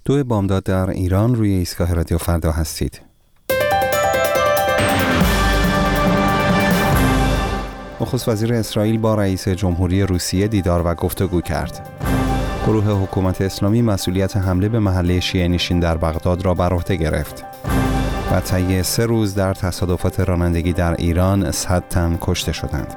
2 بامداد در ایران، روی ایستگاه رادیو فردا هستید. نخست وزیر اسرائیل با رئیس جمهوری روسیه دیدار و گفتگو کرد. گروه حکومت اسلامی مسئولیت حمله به محله شیعه نشین در بغداد را بر عهده گرفت. و طی 3 روز در تصادفات رانندگی در ایران 100 تن کشته شدند.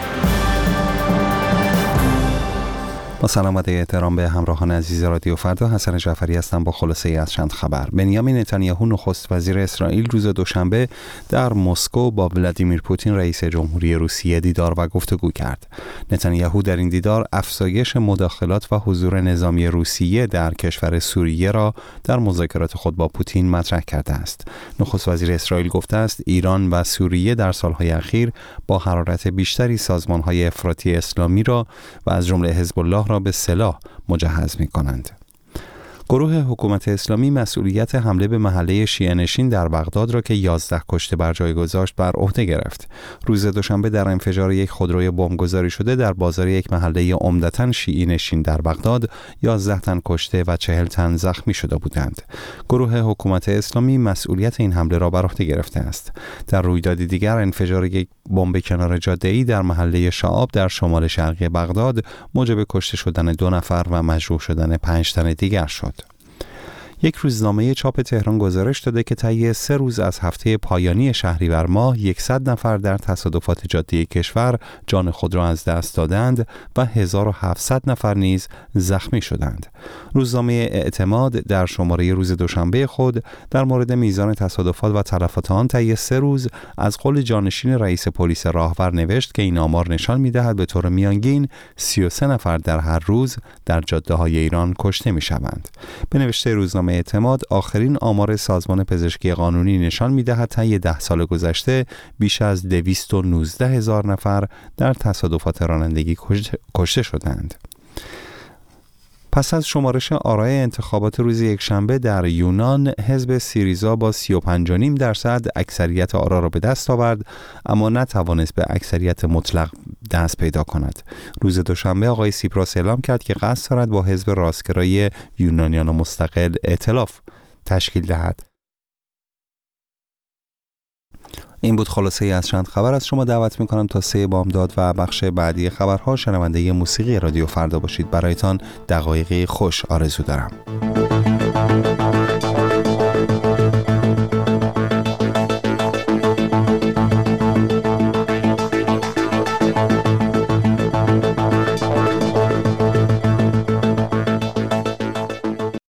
با سلام و احترام به همراهان عزیز رادیو فردا، حسن جعفری هستم با خلاصه از چند خبر. بنیامین نتانیاهو نخست وزیر اسرائیل روز دوشنبه در مسکو با ولادیمیر پوتین رئیس جمهوری روسیه دیدار و گفتگو کرد. نتانیاهو در این دیدار افزایش مداخلات و حضور نظامی روسیه در کشور سوریه را در مذاکرات خود با پوتین مطرح کرده است. نخست وزیر اسرائیل گفته است ایران و سوریه در سالهای اخیر با حرارت بیشتری سازمان‌های افراطی اسلامی را و از جمله حزب الله را به سلاح مجهز می‌کنند. گروه حکومت اسلامی مسئولیت حمله به محله شیعه نشین در بغداد را که 11 کشته بر جای گذاشت بر عهده گرفت. روز دوشنبه در انفجار یک خودروی بمبگذاری شده در بازار یک محله عمدتاً شیعی نشین در بغداد 11 تن کشته و 40 تن زخمی شده بودند. گروه حکومت اسلامی مسئولیت این حمله را بر عهده گرفته است. در رویدادی دیگر انفجار یک بمب کنار جاده‌ای در محله شعاب در شمال شرقی بغداد موجب کشته شدن 2 نفر و مجروح شدن 5 تن دیگر شد. یک روزنامه چاپ تهران گزارش داده که طی 3 روز از هفته پایانی شهریور ماه 100 نفر در تصادفات جاده کشور جان خود را از دست دادند و 1700 نفر نیز زخمی شدند. روزنامه اعتماد در شماره روز دوشنبه خود در مورد میزان تصادفات و تلفات آن طی 3 روز از قول جانشین رئیس پلیس راهور نوشت که این آمار نشان می‌دهد به طور میانگین 33 نفر در هر روز در جاده‌های ایران کشته می‌شوند. به نوشته روزنامه اعتماد، آخرین آمار سازمان پزشکی قانونی نشان می‌دهد طی 10 سال گذشته بیش از 219,000 نفر در تصادفات رانندگی کشته شدند. پس از شمارش آرای انتخابات روز یکشنبه در یونان، حزب سیریزا با 35.5% اکثریت آرا را به دست آورد، اما نتوانست به اکثریت مطلق دست پیدا کند. روز دوشنبه آقای سیپراس اعلام کرد که قصد دارد با حزب راستگرای یونانیان مستقل ائتلاف تشکیل دهد. این بود خلاصه از چند خبر. از شما دعوت می‌کنم تا 3 بامداد و بخش بعدی خبرها شنونده موسیقی رادیو فردا باشید. برایتان دقایقی خوش آرزو دارم.